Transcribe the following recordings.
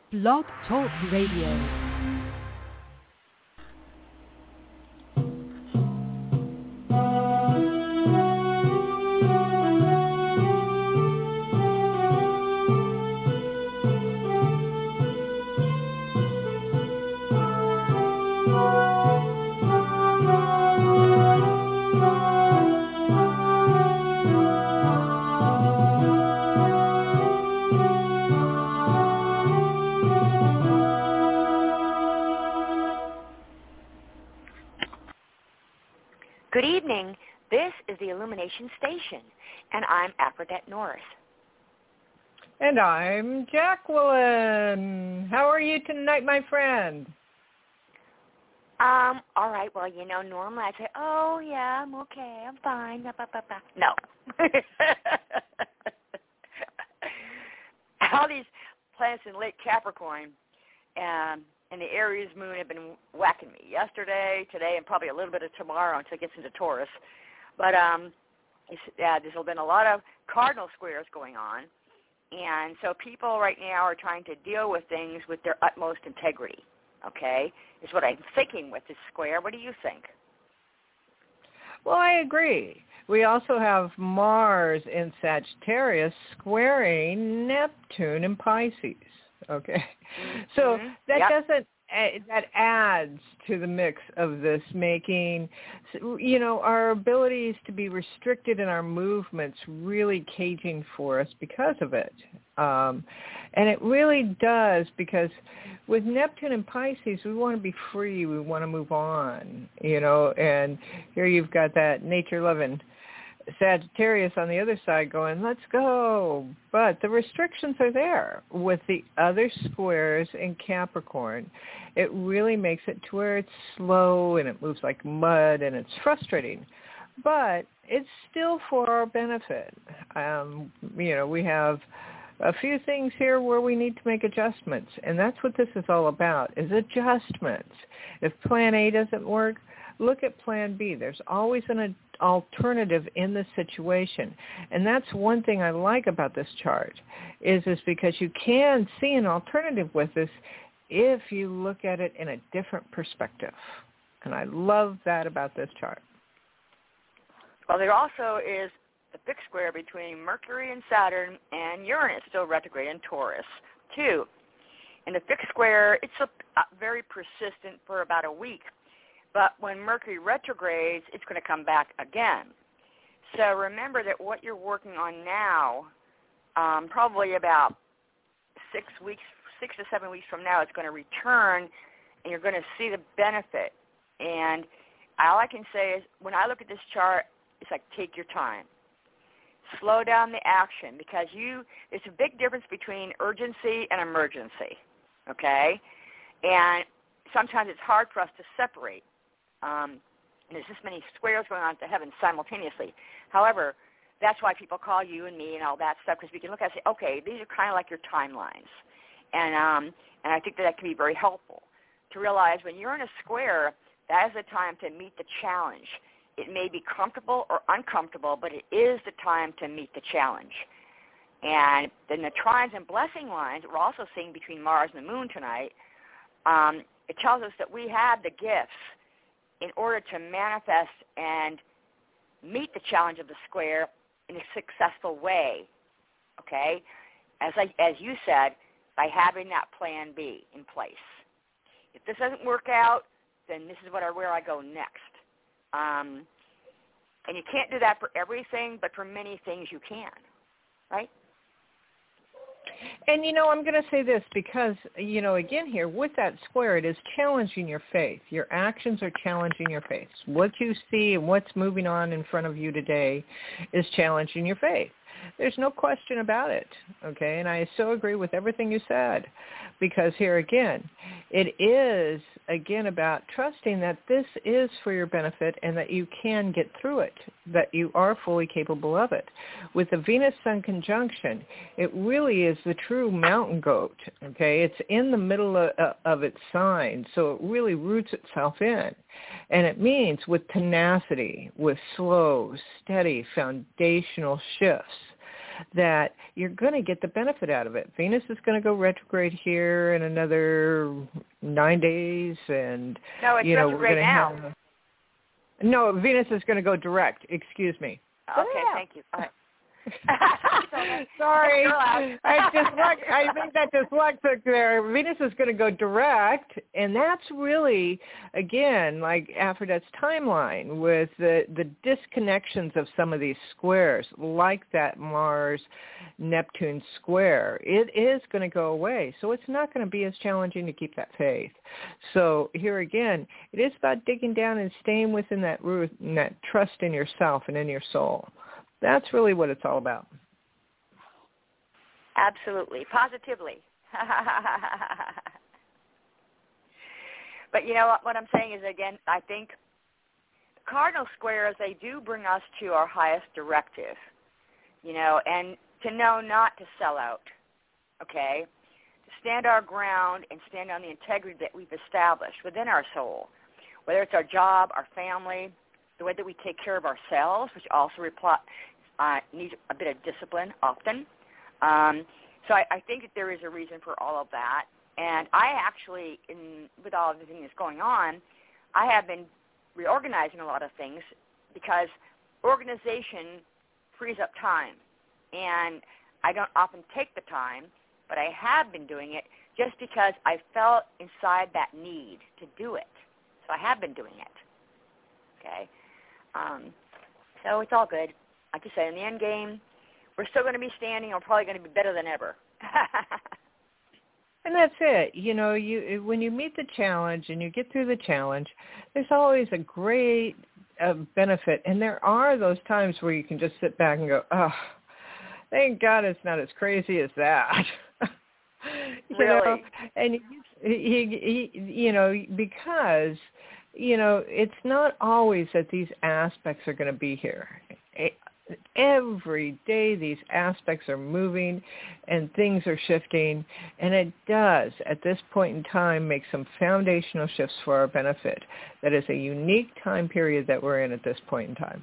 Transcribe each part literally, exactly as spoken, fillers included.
Blog Talk Radio. Good evening. This is the Illumination Station, and I'm Aphrodite Norris. And I'm Jacqueline. How are you tonight, my friend? Um, all right. Well, you know, normally I'd say, oh, yeah, I'm okay. I'm fine. Bah, bah, bah, bah. No. All these planets in late Capricorn um, and the Aries moon have been whacking me yesterday, today, and probably a little bit of tomorrow until it gets into Taurus. But um, it's, uh, there's been a lot of cardinal squares going on. And so people right now are trying to deal with things with their utmost integrity, okay, is what I'm thinking with this square. What do you think? Well, I agree. We also have Mars in Sagittarius squaring Neptune in Pisces, okay? Mm-hmm. So that yep. doesn't, that adds to the mix of this, making, you know, our abilities to be restricted in our movements really caging for us because of it. Um, and it really does, because with Neptune and Pisces, we want to be free. We want to move on, you know, and here you've got that nature-loving Sagittarius on the other side going, let's go. But the restrictions are there. With the other squares in Capricorn, it really makes it to where it's slow and it moves like mud and it's frustrating. But it's still for our benefit. Um, you know, we have a few things here where we need to make adjustments, and that's what this is all about, is adjustments. If plan A doesn't work, look at plan B. There's always an alternative in this situation. And that's one thing I like about this chart, is, is because you can see an alternative with this if you look at it in a different perspective. And I love that about this chart. Well, there also is the big square between Mercury and Saturn, and Uranus still retrograde in Taurus, too. In the fixed square, it's a, a very persistent for about a week. But when Mercury retrogrades, it's going to come back again. So remember that what you're working on now, um, probably about six weeks, six to seven weeks from now, it's going to return, and you're going to see the benefit. And all I can say is, when I look at this chart, it's like, take your time. Slow down the action, because you there's a big difference between urgency and emergency, okay? And sometimes it's hard for us to separate. Um, and there's this many squares going on to heaven simultaneously. However, that's why people call you and me and all that stuff, because we can look at it and say, okay, these are kind of like your timelines. And um, and I think that that can be very helpful to realize when you're in a square, that is the time to meet the challenge. It may be comfortable or uncomfortable, but it is the time to meet the challenge. And then the trines and blessing lines we're also seeing between Mars and the Moon tonight, um, it tells us that we have the gifts in order to manifest and meet the challenge of the square in a successful way, okay? As I, as you said, by having that plan B in place. If this doesn't work out, then this is what I, where I go next. Um, and you can't do that for everything, but for many things you can, right? And, you know, I'm going to say this because, you know, again here, with that square, it is challenging your faith. Your actions are challenging your faith. What you see and what's moving on in front of you today is challenging your faith. There's no question about it, okay? And I so agree with everything you said, because here again, it is, again, about trusting that this is for your benefit and that you can get through it, that you are fully capable of it. With the Venus-Sun conjunction, it really is the true mountain goat, okay? It's in the middle of, of its sign, so it really roots itself in. And it means with tenacity, with slow, steady, foundational shifts, that you're going to get the benefit out of it. Venus is going to go retrograde here in another nine days, and no, it's you know retrograde we're going to now. have. No, Venus is going to go direct. Excuse me. Okay, yeah. thank you. All right. Sorry, I just I think that dyslexic there. Venus is going to go direct, and that's really, again, like Aphrodite's timeline with the, the disconnections of some of these squares, like that Mars-Neptune square. It is going to go away, so it's not going to be as challenging to keep that faith. So here again, it is about digging down and staying within that root and that trust in yourself and in your soul. That's really what it's all about. Absolutely. Positively. But you know what, what I'm saying is, again, I think the cardinal squares, they do bring us to our highest directive, you know, and to know not to sell out, okay, to stand our ground and stand on the integrity that we've established within our soul, whether it's our job, our family, the way that we take care of ourselves, which also reply, uh, needs a bit of discipline often. Um, so I, I think that there is a reason for all of that. And I actually, in, with all of the things that's going on, I have been reorganizing a lot of things because organization frees up time. And I don't often take the time, but I have been doing it just because I felt inside that need to do it. So I have been doing it. Okay? Um, so it's all good. Like you say, in the end game, we're still going to be standing. We're probably going to be better than ever. And that's it. You know, you when you meet the challenge and you get through the challenge, there's always a great uh, benefit. And there are those times where you can just sit back and go, oh, thank God it's not as crazy as that. you Really? know? And, he, he, you know, because... you know, it's not always that these aspects are going to be here. Every day these aspects are moving and things are shifting, and it does, at this point in time, make some foundational shifts for our benefit. That is a unique time period that we're in at this point in time.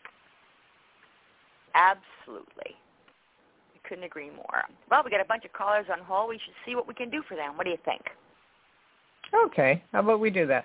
Absolutely. I couldn't agree more. Well, we got a bunch of callers on hold. We should see what we can do for them. What do you think? Okay. How about we do that?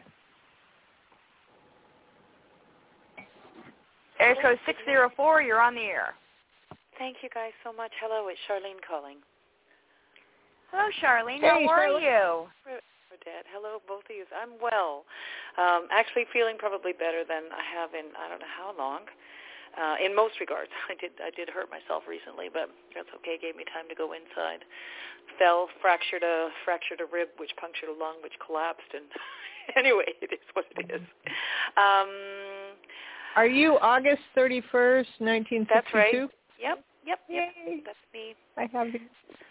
Air code six zero four, you're on the air. Thank you guys so much. Hello, it's Charlene calling. Hello, Charlene. Hey, How are Charlene. you? Dad. Hello, both of you. I'm well. Um, actually feeling probably better than I have in I don't know how long. Uh, in most regards, I did I did hurt myself recently, but that's okay. It gave me time to go inside. Fell, fractured a fractured a rib, which punctured a lung, which collapsed, and anyway, it is what it is. Um, Are you August thirty-first, nineteen sixty-two? That's right. Yep, yep, yep. Yay. That's me. I have the...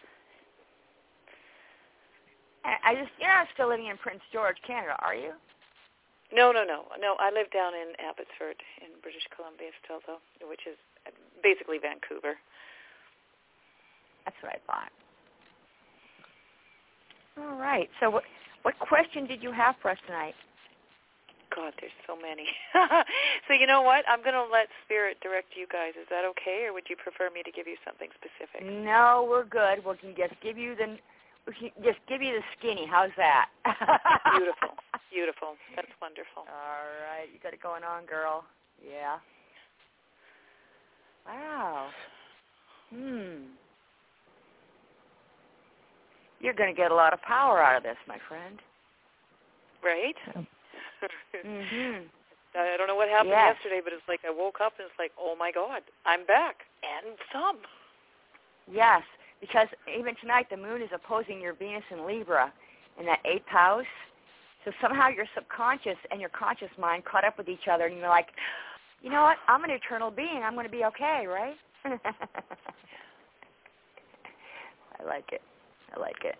I just, you're not still living in Prince George, Canada, are you? No, no, no. No, I live down in Abbotsford in British Columbia still, though, which is basically Vancouver. That's what I thought. All right. So what, what question did you have for us tonight? God, there's so many. So you know what? I'm going to let Spirit direct you guys. Is that okay, or would you prefer me to give you something specific? No, we're good. We can just give you the, we can just give you the skinny. How's that? Beautiful, beautiful. That's wonderful. All right, you got it going on, girl. Yeah. Wow. Hmm. You're going to get a lot of power out of this, my friend. Right? Mm-hmm. I don't know what happened yes. yesterday, but it's like I woke up and it's like, oh, my God, I'm back. And some. Yes, because even tonight the moon is opposing your Venus in Libra in that eighth house. So somehow your subconscious and your conscious mind caught up with each other, and you're like, you know what, I'm an eternal being. I'm going to be okay, right? I like it. I like it.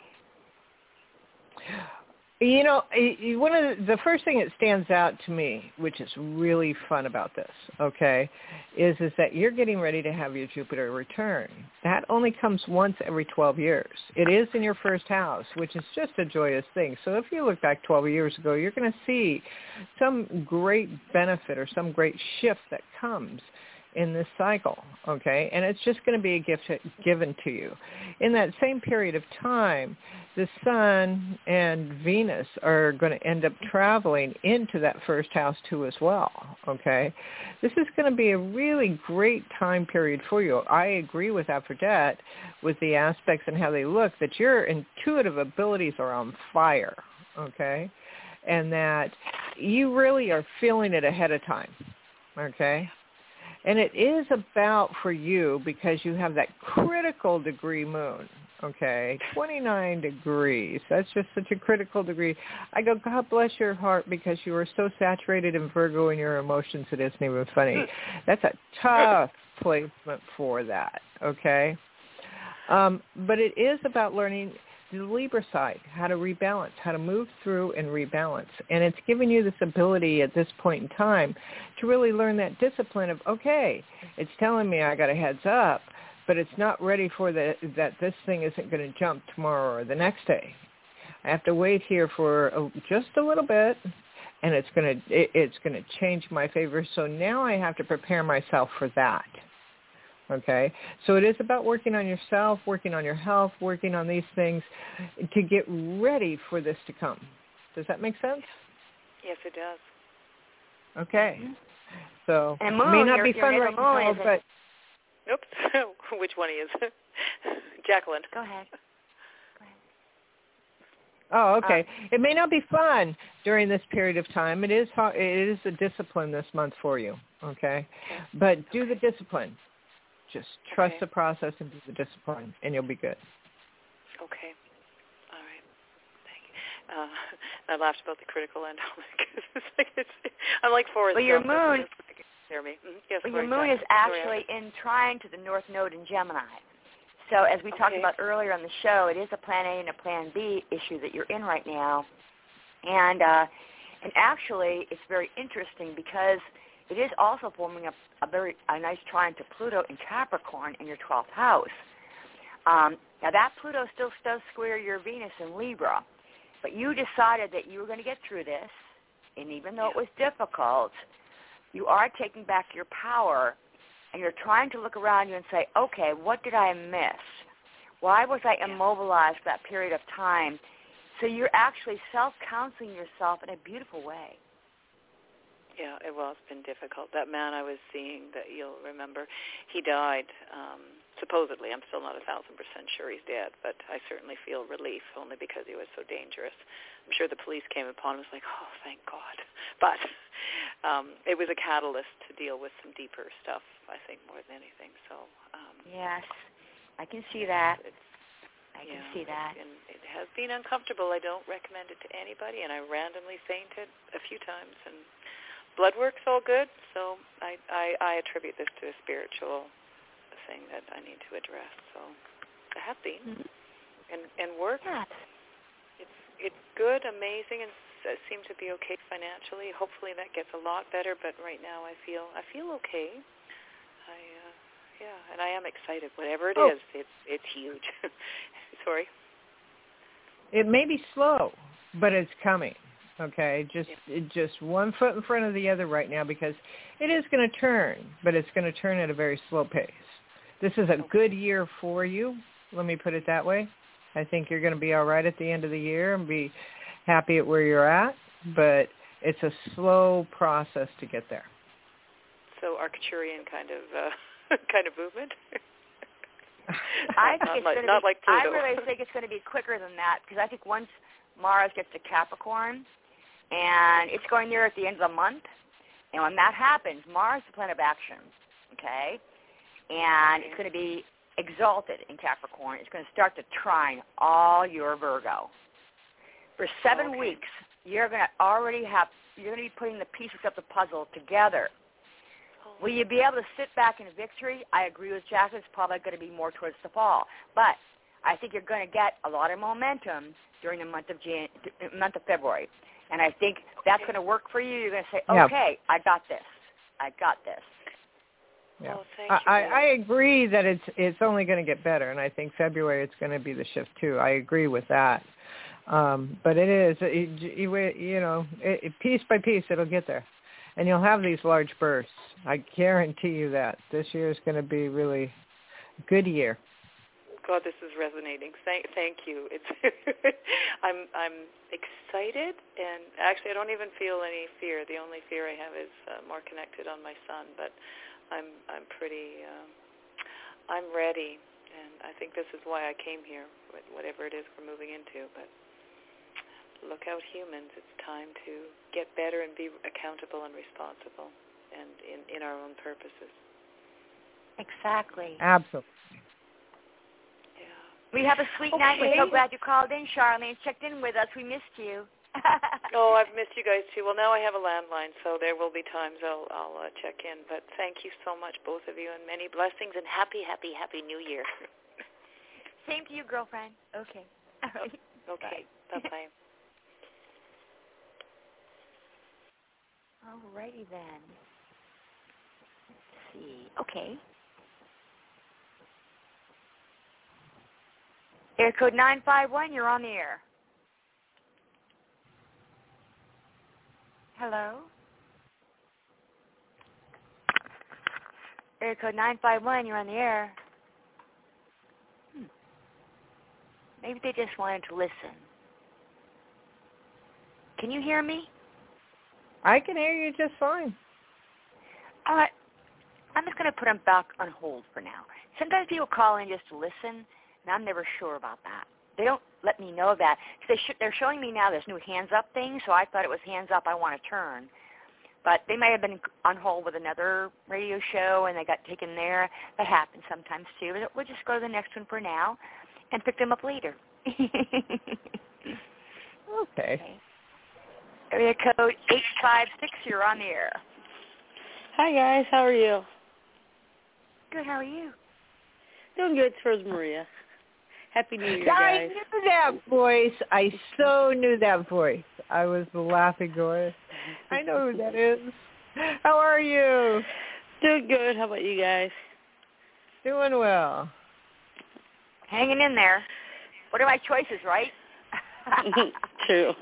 You know, one of the, the first thing that stands out to me, which is really fun about this, okay, is is that you're getting ready to have your Jupiter return. That only comes once every twelve years. It is in your first house, which is just a joyous thing. So if you look back twelve years ago, you're going to see some great benefit or some great shift that comes in this cycle, okay? And it's just going to be a gift given to you. In that same period of time, the Sun and Venus are going to end up traveling into that first house too as well, okay? This is going to be a really great time period for you. I agree with Aphrodite with the aspects and how they look, that your intuitive abilities are on fire, okay? And that you really are feeling it ahead of time, okay? And it is about for you because you have that critical degree moon, okay, twenty-nine degrees. That's just such a critical degree. I go, God bless your heart, because you are so saturated in Virgo in your emotions, it isn't even funny. That's a tough placement for that, okay? Um, but it is about learning the Libra side, how to rebalance, how to move through and rebalance. And it's giving you this ability at this point in time to really learn that discipline of, okay, it's telling me I got a heads up, but it's not ready for the, that this thing isn't going to jump tomorrow or the next day. I have to wait here for a, just a little bit, and it's going to it, it's going to change my favor. So now I have to prepare myself for that. Okay, so it is about working on yourself, working on your health, working on these things to get ready for this to come. Does that make sense? Yes, it does. Okay, so and moon, it may not your, be fun right now, but... Oops, which one is it? Jacqueline. Go ahead. Go ahead. Oh, okay. Um, it may not be fun during this period of time. It is it is a discipline this month for you, okay? But do the discipline. Just trust okay. the process and do the discipline, and you'll be good. Okay. All right. Thank you. Uh, I laughed about the critical end. it's like it's, I'm like Forrest Well, your Gump. moon, Hear me. Mm-hmm. Yes, well, your exactly. moon is actually in trine to the North Node in Gemini. So as we okay. talked about earlier on the show, it is a Plan A and a Plan B issue that you're in right now. And uh, and actually, it's very interesting because it is also forming a, a very a nice trine to Pluto in Capricorn in your twelfth house. Um, now, that Pluto still does square your Venus in Libra, but you decided that you were going to get through this, and even though it was difficult, you are taking back your power, and you're trying to look around you and say, okay, what did I miss? Why was I immobilized for that period of time? So you're actually self-counseling yourself in a beautiful way. Yeah, it, well, it's been difficult. That man I was seeing that you'll remember, he died, um, supposedly. I'm still not a thousand percent sure he's dead, but I certainly feel relief only because he was so dangerous. I'm sure the police came upon him and was like, oh, thank God. But um, it was a catalyst to deal with some deeper stuff, I think, more than anything. So um, yes, I can see that. It's, I can yeah, see that. And it has been uncomfortable. I don't recommend it to anybody, and I randomly fainted a few times, and blood work's all good, so I, I, I attribute this to a spiritual thing that I need to address. So I have been. Mm-hmm. And, and work, yeah. it's it's good, amazing, and s- seem to be okay financially. Hopefully that gets a lot better, but right now I feel I feel okay. I uh, yeah, and I am excited. Whatever it Oh. is, it's it's huge. Sorry. It may be slow, but it's coming. Okay, just yeah. it, just one foot in front of the other right now, because it is going to turn, but it's going to turn at a very slow pace. This is a okay. good year for you. Let me put it that way. I think you're going to be all right at the end of the year and be happy at where you're at, but it's a slow process to get there. So Arcturian kind of uh, kind of movement. I think not it's like, going to not be. like Pluto. I really think it's going to be quicker than that, because I think once Mars gets to Capricorn, and it's going there at the end of the month, and when that happens, Mars is the planet of action, okay, and it's going to be exalted in Capricorn. It's going to start to trine all your Virgo. For seven okay. weeks, you're going to already have. You're going to be putting the pieces of the puzzle together. Will you be able to sit back in victory? I agree with Jack. It's probably going to be more towards the fall. But I think you're going to get a lot of momentum during the month of Jan- month of February. And I think that's going to work for you. You're going to say, okay, yeah. I got this. I got this. Yeah. Oh, thank I, you, I, I agree that it's it's only going to get better, and I think February it's going to be the shift too. I agree with that. Um, but it is, it, you, you know, it, it, piece by piece, it'll get there. and you'll have these large bursts. I guarantee you that. This year is going to be really a good year. God, this is resonating. Thank, thank you. It's I'm I'm excited, and actually, I don't even feel any fear. The only fear I have is uh, more connected on my son. But I'm I'm pretty. Um, I'm ready, and I think this is why I came here. Whatever it is we're moving into, but look out, humans! It's time to get better and be accountable and responsible, and in in our own purposes. Exactly. Absolutely. We have a sweet okay. night. We're so glad you called in, Charlene. Checked in with us. We missed you. Oh, I've missed you guys too. Well, now I have a landline, so there will be times I'll I'll uh, check in. But thank you so much, both of you, and many blessings, and happy, happy, happy New Year. Same to you, girlfriend. Okay. All right. Okay. Bye bye. All righty then. Let's see. Okay. Air code nine five one, you're on the air. Hello? Air code nine five one, you're on the air. Hmm. Maybe they just wanted to listen. Can you hear me? I can hear you just fine. All right. I'm just going to put them back on hold for now. Sometimes people call in just to listen, and I'm never sure about that. They don't let me know that. They sh- they're showing me now this new hands-up thing, so I thought it was hands-up, I want to turn. But they may have been on hold with another radio show, and they got taken there. That happens sometimes, too. But we'll just go to the next one for now and pick them up later. Okay. Okay. Area code eight five six, you're on the air. Hi, guys. How are you? Good, how are you? Doing good. It's Rosemaria. Happy New Year, I guys. knew that voice. I so knew that voice. I was laughing going, I know who that is. How are you? Doing good. How about you guys? Doing well. Hanging in there. What are my choices, right? True.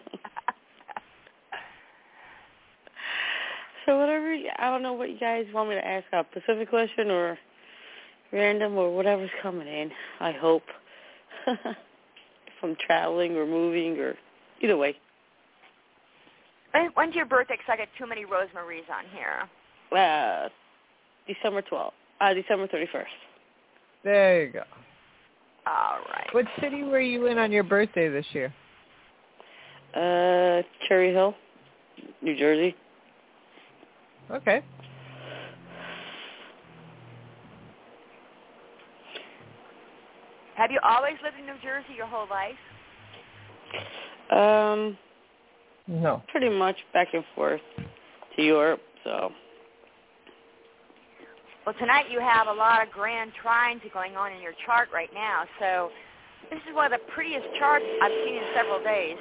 So whatever, I don't know what you guys want me to ask, a specific question or random or whatever's coming in, I hope. If I'm traveling or moving or either way. When's your birthday? Because I got too many Rosemaries on here. Uh, December twelfth. Uh, December thirty-first. There you go. All right. What city were you in on your birthday this year? Uh, Cherry Hill, New Jersey. Okay. Have you always lived in New Jersey your whole life? Um, No. pretty much back and forth to Europe, so. Well, tonight you have a lot of grand trines going on in your chart right now, so this is one of the prettiest charts I've seen in several days.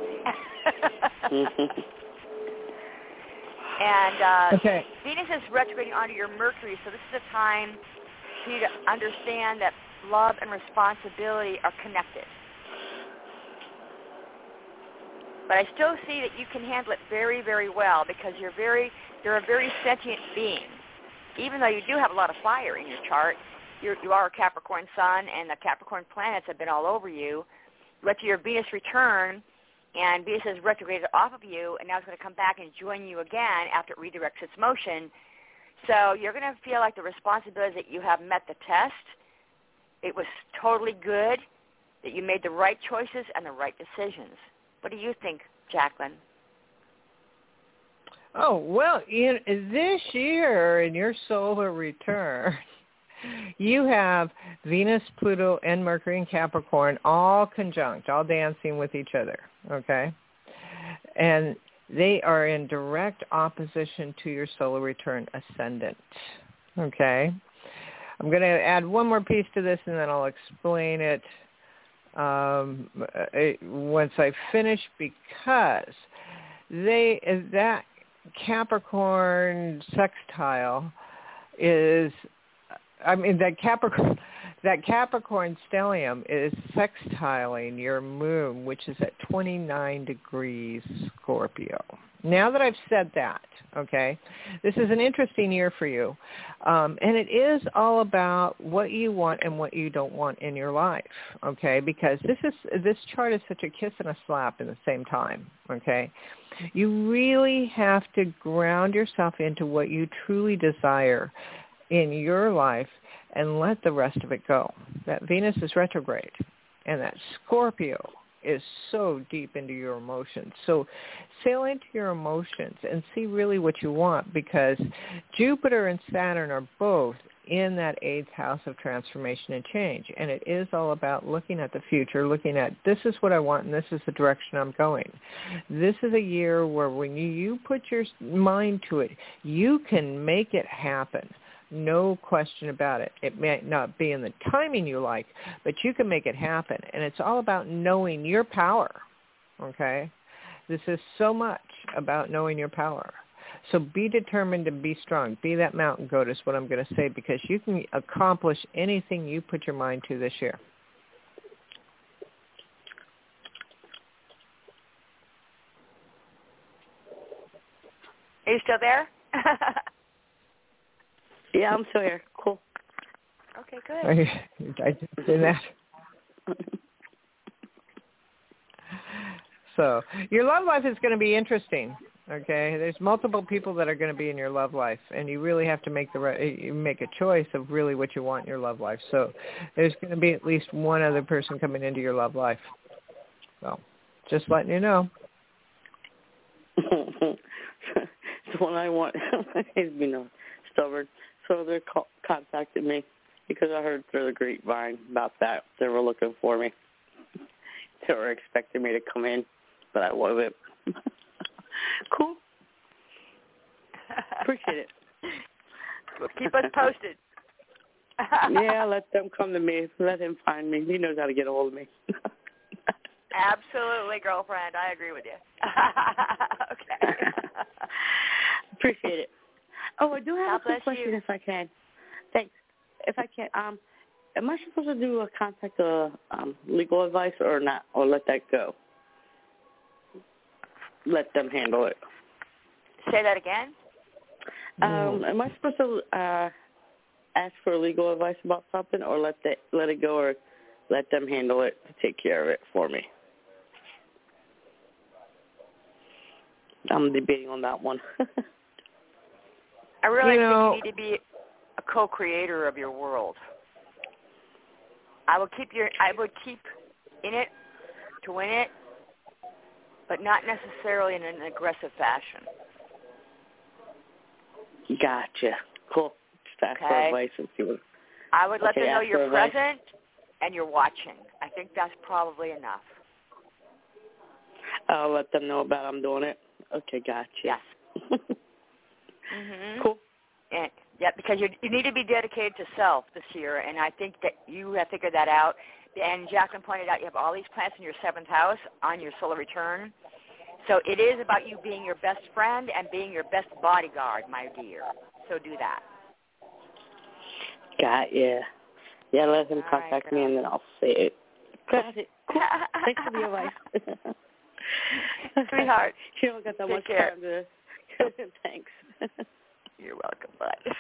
And uh, Okay. Venus is retrograding onto your Mercury, so this is a time for you to understand that love and responsibility are connected. But I still see that you can handle it very, very well because you're very, you're a very sentient being. Even though you do have a lot of fire in your chart, you're, you are a Capricorn sun, and the Capricorn planets have been all over you. Let your Venus return, and Venus has retrograded off of you, and now it's going to come back and join you again after it redirects its motion. So you're going to feel like the responsibility that you have met the test. It was totally good, that you made the right choices and the right decisions. What do you think, Jacqueline? Oh, well, in, this year in your solar return, you have Venus, Pluto, and Mercury in Capricorn all conjunct, all dancing with each other, okay? And they are in direct opposition to your solar return ascendant, okay? I'm going to add one more piece to this, and then I'll explain it um, once I finish, because they that Capricorn sextile is, I mean, that Capricorn, that Capricorn stellium is sextiling your moon, which is at twenty-nine degrees Scorpio. Now that I've said that, okay, this is an interesting year for you. Um, and it is all about what you want and what you don't want in your life, okay, because this is this chart is such a kiss and a slap in the same time, okay. You really have to ground yourself into what you truly desire in your life and let the rest of it go. That Venus is retrograde, and that Scorpio is so deep into your emotions. So sail into your emotions and see really what you want, because Jupiter and Saturn are both in that eighth house of transformation and change. And it is all about looking at the future, looking at this is what I want and this is the direction I'm going. This is a year where when you, you put your mind to it, you can make it happen. No question about it. It may not be in the timing you like, but you can make it happen. And it's all about knowing your power, okay? This is so much about knowing your power. So be determined and be strong. Be that mountain goat is what I'm going to say, because you can accomplish anything you put your mind to this year. Are you still there? Yeah, I'm still here. Cool. Okay, good. I, I did say that. So your love life is going to be interesting. Okay, there's multiple people that are going to be in your love life, and you really have to make the right, make a choice of really what you want in your love life. So there's going to be at least one other person coming into your love life. So just letting you know. The one I want is, you know, stubborn. So they call, contacted me because I heard through the grapevine about that. They were looking for me. They were expecting me to come in, but I wasn't. Cool. Appreciate it. Well, keep us posted. Yeah, let them come to me. Let him find me. He knows how to get a hold of me. Absolutely, girlfriend. I agree with you. Okay. Appreciate it. Oh, I do have God a quick bless question, you. if I can. Thanks. If I can, um, am I supposed to do a contact uh, um, legal advice or not, or let that go? Let them handle it. Say that again? Um, am I supposed to uh, ask for legal advice about something, or let the, let it go, or let them handle it to take care of it for me? I'm debating on that one. I really You think know, you need to be a co-creator of your world. I would keep your I would keep in it to win it, but not necessarily in an aggressive fashion. Gotcha. Cool. Just ask for Okay. advice and see what. I would let Okay, them know ask you're for advice. present and you're watching. I think that's probably enough. I'll let them know about I'm doing it. Okay, gotcha. Yes. Mm-hmm. Cool. And, yeah, because you you need to be dedicated to self this year, and I think that you have figured that out. And Jacqueline pointed out you have all these planets in your seventh house on your solar return. So it is about you being your best friend and being your best bodyguard, my dear. So do that. Got yeah. Yeah, let him All contact right, me girl. and then I'll say it. Got it. Cool. Thanks for the advice. Sweetheart. You don't got that Take much care. time to. Thanks. You're welcome, bud.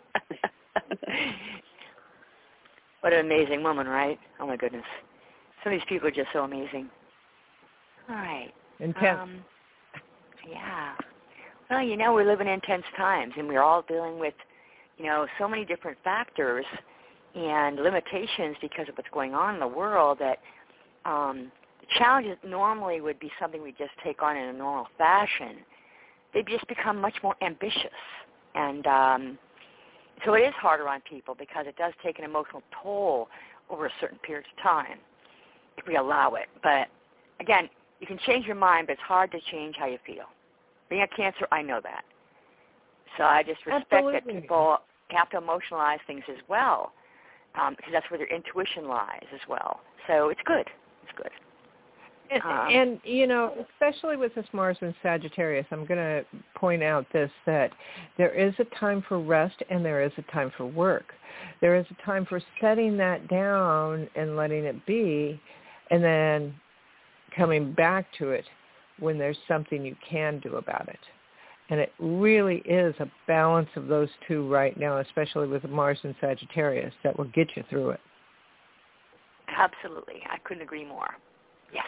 What an amazing woman, right? Oh, my goodness. Some of these people are just so amazing. All right. intense. Um, yeah. Well, you know, we're living in intense times, and we're all dealing with, you know, so many different factors and limitations because of what's going on in the world that um, the challenges normally would be something we just take on in a normal fashion. They just become much more ambitious. And um, so it is harder on people because it does take an emotional toll over a certain period of time if we allow it. But, again, you can change your mind, but it's hard to change how you feel. Being a Cancer, I know that. So I just respect Absolutely. that people have to emotionalize things as well um, because that's where their intuition lies as well. So it's good. It's good. And, Um, and, you know, especially with this Mars in Sagittarius, I'm going to point out this, that there is a time for rest and there is a time for work. There is a time for setting that down and letting it be, and then coming back to it when there's something you can do about it. And it really is a balance of those two right now, especially with Mars in Sagittarius, that will get you through it. Absolutely. I couldn't agree more. Yes.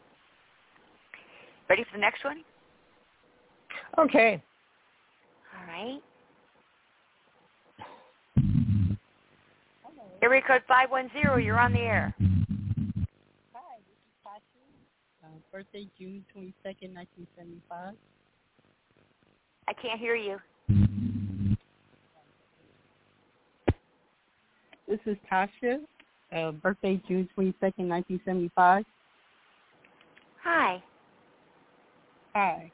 Ready for the next one? Okay. All right. Area code five one zero, you're on the air. Hi, this is Tasha. Uh, birthday June twenty-second, nineteen seventy-five. I can't hear you. This is Tasha. Uh, birthday June twenty-second, nineteen seventy-five. Hi. Hi.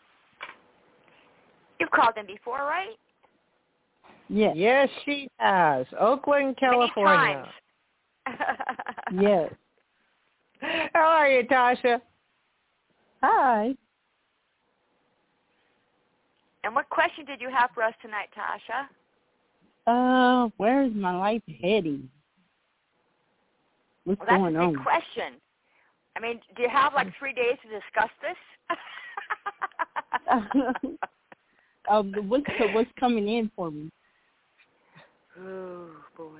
You've called in before, right? Yes. Yes, she has. Oakland, California. Many times. Yes. How are you, Tasha? Hi. And what question did you have for us tonight, Tasha? Uh, where is my life heading? What's Well, that's going a big on? question. I mean, do you have like three days to discuss this? um, what's what's coming in for me? Oh boy.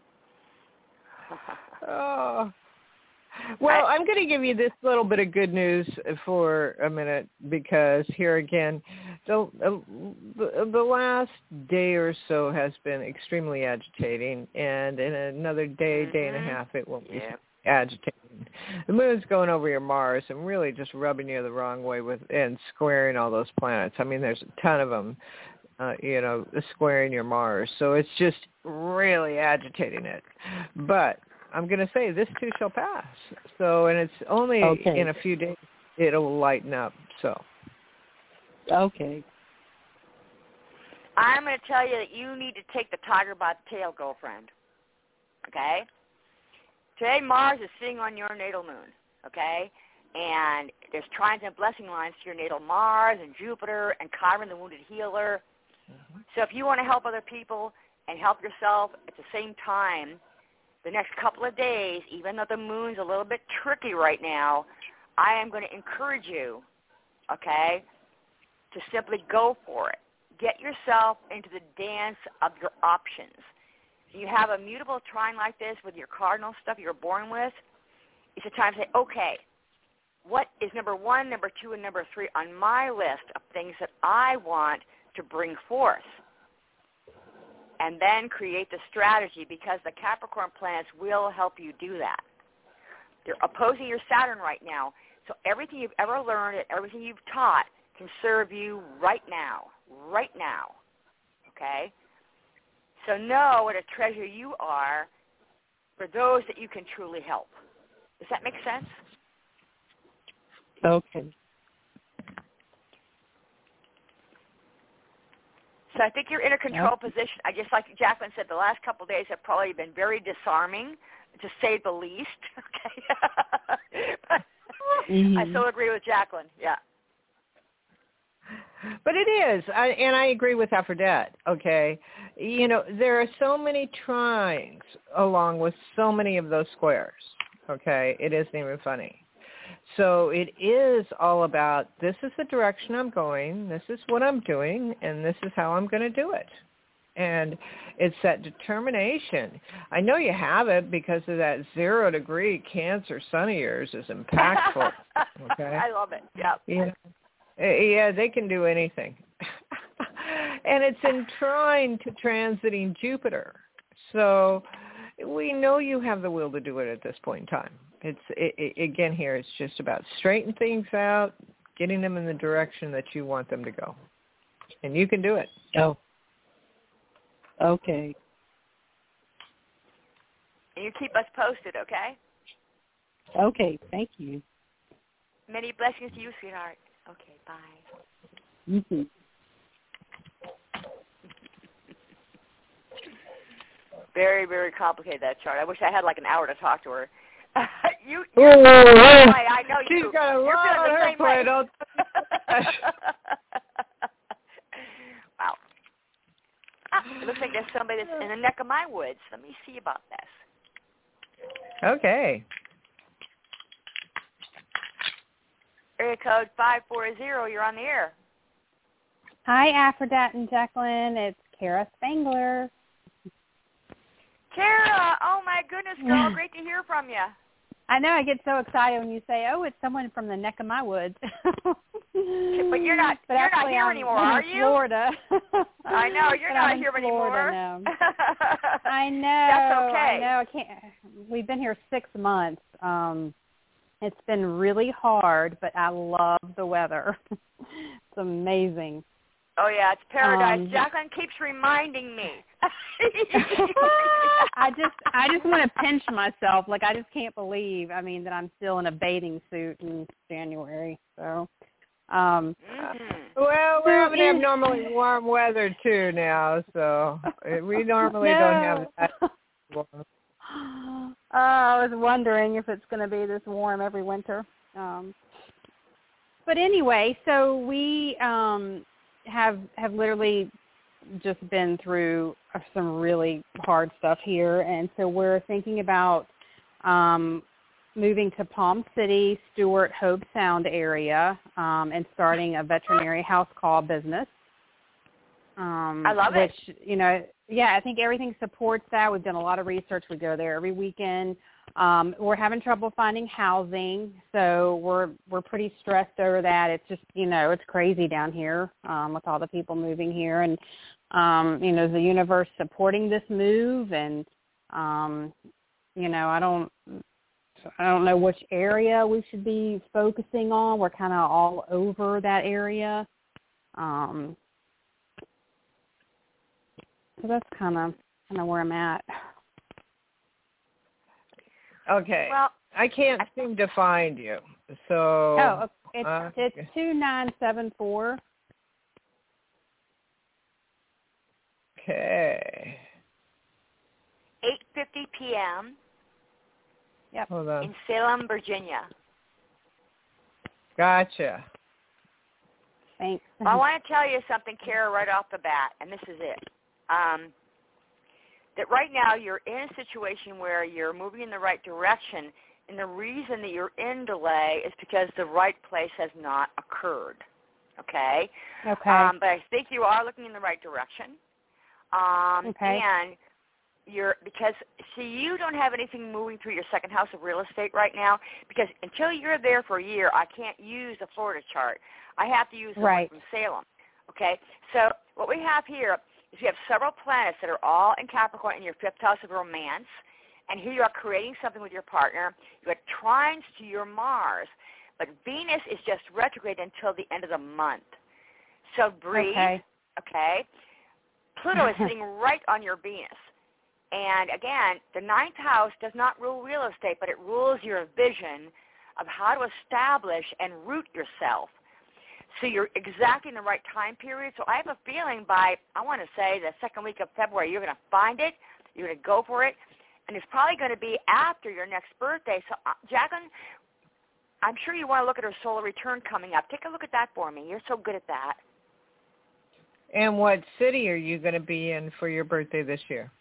Oh. Well, I'm going to give you this little bit of good news for a minute, because here again, the, the, the last day or so has been extremely agitating, and in another day, mm-hmm. day and a half, it won't be yep. agitating. The moon's going over your Mars and really just rubbing you the wrong way with and squaring all those planets. I mean, there's a ton of them, uh, you know, squaring your Mars. So it's just really agitating it. But I'm going to say this too shall pass. So, and it's only okay. in a few days it'll lighten up. So. Okay. I'm going to tell you that you need to take the tiger by the tail, girlfriend. Okay? Today, Mars is sitting on your natal moon. Okay? And there's trines and blessing lines to your natal Mars and Jupiter and Chiron, the wounded healer. Mm-hmm. So if you want to help other people and help yourself at the same time, the next couple of days, even though the moon's a little bit tricky right now, I am going to encourage you, okay, to simply go for it. Get yourself into the dance of your options. You have a mutable trine like this with your cardinal stuff you're born with, it's a time to say, okay, what is number one, number two, and number three on my list of things that I want to bring forth? And then create the strategy, because the Capricorn planets will help you do that. They're opposing your Saturn right now. So everything you've ever learned and everything you've taught can serve you right now, right now, okay? So know what a treasure you are for those that you can truly help. Does that make sense? Okay. So I think you're in a control yep. position. I just like Jacqueline said, the last couple of days have probably been very disarming, to say the least. Okay. but mm-hmm. I so agree with Jacqueline. Yeah. But it is, I, and I agree with Aphrodite, okay? You know, there are so many trines along with so many of those squares, okay? It isn't even funny. So it is all about, this is the direction I'm going, this is what I'm doing, and this is how I'm going to do it. And it's that determination. I know you have it because of that zero degree Cancer sun of yours is impactful. Okay, I love it. Yeah. Yeah. Yeah, they can do anything. And it's in trine to transiting Jupiter. So we know you have the will to do it at this point in time. It's it, it, again here, it's just about straightening things out, getting them in the direction that you want them to go. And you can do it. Oh. Okay. And you keep us posted, okay? Okay, thank you. Many blessings to you, sweetheart. Okay, bye. You too. Very, very complicated, that chart. I wish I had like an hour to talk to her. you, you're, I know She's you. got a You're lot feeling on the her same plate. way. I'll tell Wow. Ah, it looks like there's somebody that's in the neck of my woods. Let me see about this. you. Okay. Area code five four zero. You're on the air. Hi, Aphrodite and Jacqueline. It's Kara Spangler. Kara, oh my goodness, girl, great to hear from you. I know, I get so excited when you say, "Oh, it's someone from the neck of my woods." But you're not. But you're not actually, here I'm, anymore, I'm are in you? Florida. I know you're but not I'm here in Florida anymore. now. I know. That's okay. I know. I can't. We've been here six months. Um, it's been really hard, but I love the weather. It's amazing. Oh yeah, it's paradise. Um, Jacqueline keeps reminding me. I just I just want to pinch myself. Like I just can't believe. I mean that I'm still in a bathing suit in January. So, um, mm-hmm. Well, we're having So in- abnormally warm weather too now, so we normally no. don't have that warm. Uh, I was wondering if it's going to be this warm every winter. Um, but anyway, so we um, have have literally just been through some really hard stuff here, and so we're thinking about um, moving to Palm City, Stewart, Hobe Sound area, um, and starting a veterinary house call business. Um, I love which, it. You know, yeah, I think everything supports that. We've done a lot of research. We go there every weekend. Um, we're having trouble finding housing, so we're we're pretty stressed over that. It's just, you know, it's crazy down here um, with all the people moving here, and um, you know, the universe supporting this move, and um, you know, I don't I don't know which area we should be focusing on. We're kind of all over that area, um, so that's kind of kind of where I'm at. Okay. Well, I can't seem to find you. So Oh, it's uh, it's two nine seven four. Okay. eight fifty p.m. Yep. Hold on. in Salem, Virginia. Gotcha. Thanks. Well, I want to tell you something, Kara, right off the bat, and this is it. Um, that right now you're in a situation where you're moving in the right direction, and the reason that you're in delay is because the right place has not occurred, okay? Okay. Um, but I think you are looking in the right direction. Um, Okay. And you're, because, see, you don't have anything moving through your second house of real estate right now, because until you're there for a year, I can't use the Florida chart. I have to use the Right. one from Salem, okay? So what we have here is we have several planets that are all in Capricorn in your fifth house of romance, and here you are creating something with your partner. You have trines to your Mars, but Venus is just retrograde until the end of the month. So breathe, Okay. okay? Pluto is sitting right on your Venus. And again, the ninth house does not rule real estate, but it rules your vision of how to establish and root yourself. So you're exactly in the right time period. So I have a feeling by, I want to say, the second week of February, you're going to find it, you're going to go for it, and it's probably going to be after your next birthday. So, uh, Jacqueline, I'm sure you want to look at her solar return coming up. Take a look at that for me. You're so good at that. And what city are you going to be in for your birthday this year?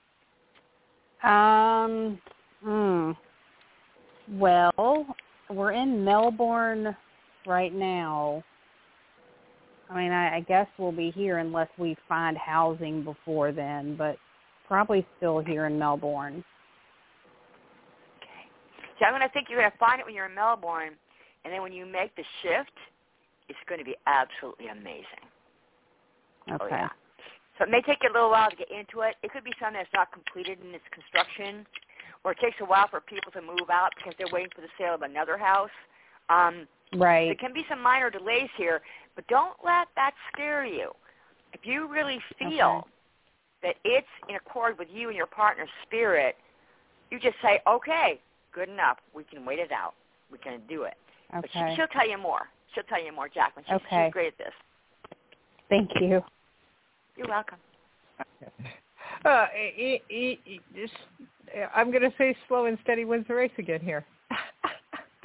Um. Hmm. Well, we're in Melbourne right now. I mean, I, I guess we'll be here unless we find housing before then, but probably still here in Melbourne. Okay. So I'm going to think you're going to find it when you're in Melbourne, and then when you make the shift, it's going to be absolutely amazing. Okay. Oh, yeah. So it may take you a little while to get into it. It could be something that's not completed in its construction, or it takes a while for people to move out because they're waiting for the sale of another house. Um, Right. There can be some minor delays here, but don't let that scare you. If you really feel Okay. that it's in accord with you and your partner's spirit, you just say, okay, good enough. We can wait it out. We can do it. But she, Okay. she'll tell you more. She'll tell you more, Jacqueline. She's, Okay. she's great at this. Thank you. You're welcome. Uh, e- e- e- just, I'm going to say slow and steady wins the race again here.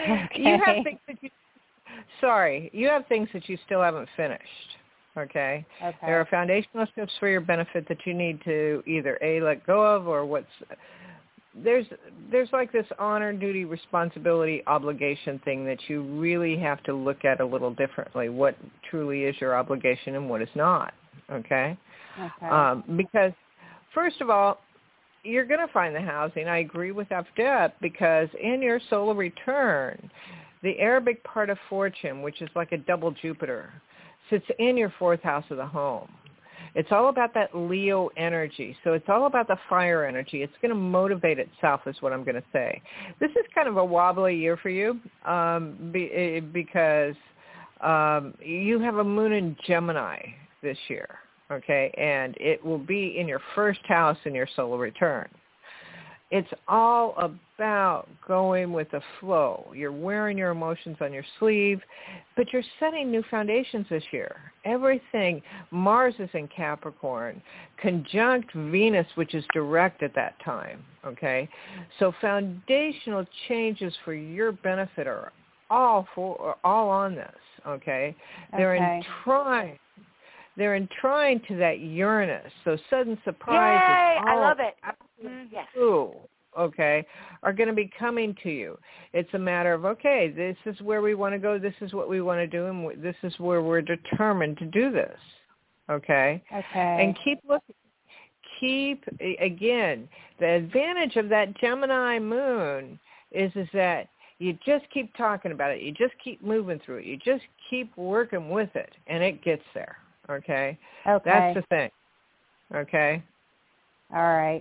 Okay. You have things that you, sorry, you have things that you still haven't finished. Okay? Okay. There are foundational steps for your benefit that you need to either A, let go of, or what's, there's, there's like this honor, duty, responsibility, obligation thing that you really have to look at a little differently. What truly is your obligation and what is not. Okay? Okay. Um, because, first of all, you're going to find the housing. I agree with Afdep, because in your solar return, the Arabic part of fortune, which is like a double Jupiter, sits in your fourth house of the home. It's all about that Leo energy. So it's all about the fire energy. It's going to motivate itself is what I'm going to say. This is kind of a wobbly year for you um, be, because um, you have a moon in Gemini this year, okay? And it will be in your first house in your solar return. It's all about going with the flow. You're wearing your emotions on your sleeve, but you're setting new foundations this year. Everything, Mars is in Capricorn, conjunct Venus, which is direct at that time, okay? So foundational changes for your benefit are all for, are all on this, okay? They're Okay. in trine. They're in trine to that Uranus. So sudden surprises. Yay! I all love it. absolutely Mm, yes. true, okay, are going to be coming to you. It's a matter of, okay, this is where we want to go. This is what we want to do, and w- this is where we're determined to do this, okay? Okay. And keep looking. Keep, again, the advantage of that Gemini moon is, is that you just keep talking about it. You just keep moving through it. You just keep working with it, and it gets there. Okay? Okay. That's the thing. Okay? All right.